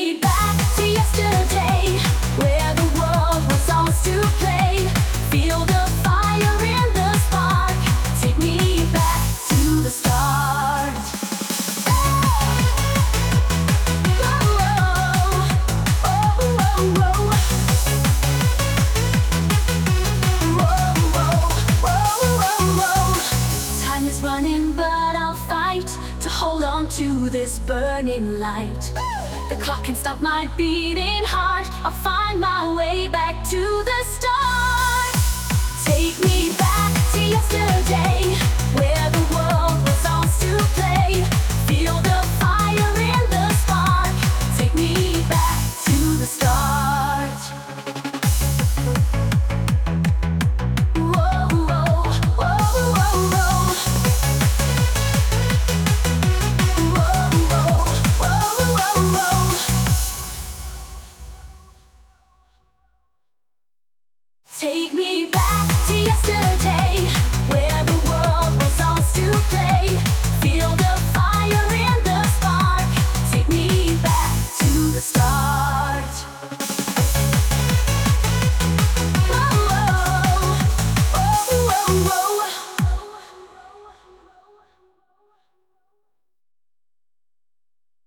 me back to yesterday, where the world was ours to play. Feel the fire in the spark. Take me back to the start. Time is running, but I'll fight to hold on to this burning light. The clock can stop my beating heart. I'll find my way back to the start. Take me back to yesterday, where the world was ours to play. Feel the